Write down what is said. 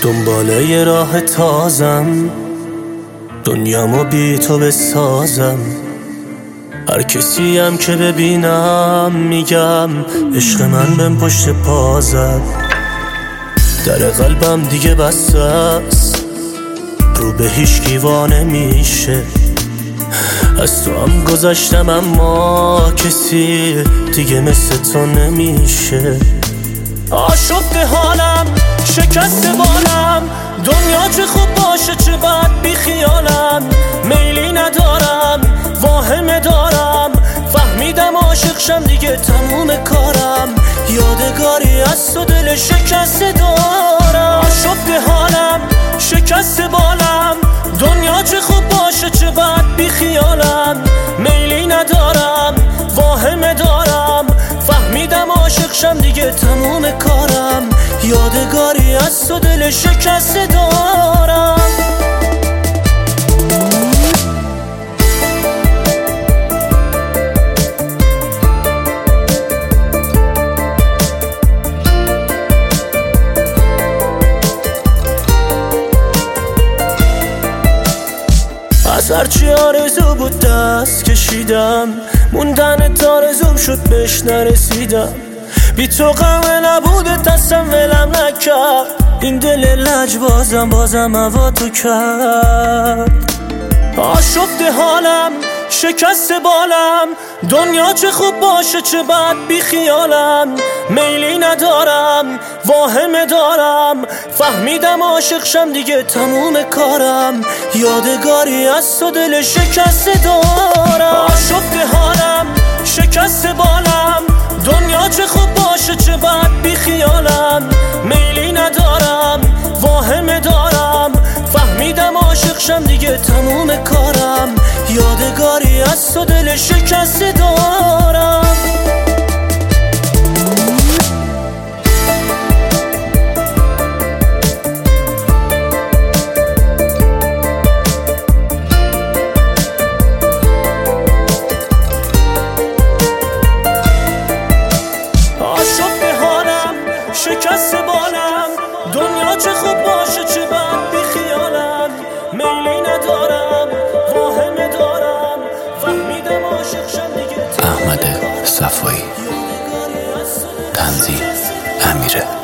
دنباله یه راه تازم، دنیامو بی تو بسازم. هر کسی هم که ببینم میگم عشق من بهم پشت پا زد. در قلبم دیگه بسته است، رو به هیچ وانه میشه. از تو هم گذشتم اما کسی دیگه مثل تو نمیشه. آشفته حالم، شکست بالم، دنیا چه خوب باشه چه بد بی خیالم. میلی ندارم، واهمه دارم، فهمیدم عاشق شم دیگه تموم کارم. یادگاری از تو دل شکسته دارم. آشفته حالم، شکست بالم، دنیا چه خوب باشه چه بد بی خیالم. میلی ندارم، واهمه دارم، فهمیدم عاشق شم دیگه تموم کارم. یادگاری از تو دل شکسته دارم. از هرچی آرزو بود دست کشیدم، موندن تارزوم شد بهش نرسیدم. بی تو غم نبوده دستم ولم نکرد، این دل لجبازم بازم هوا تو کرد. آشفته حالم، شکست بالم، دنیا چه خوب باشه چه بد بی خیالم. میلی ندارم، واهمه دارم، فهمیدم عاشق شم دیگه تموم کارم. یادگاری از تو دل شکسته دارم. آشفته حالم، شکست بالم، دنیا چه خوب باشه چه بد بی خیالم. میلی ندارم، واهمه دارم، فهمیدم عاشق شم دیگه تموم کارم. یادگاری از تو دل شکسته دارم. آشفته حالم، شکست بالم، دنیا چه خوب باشه چه بد بی خیالم. میلی ندارم، واهمه دارم، فهمیدم عاشق شم دیگه. احمد صفایی، تنظیم امیره.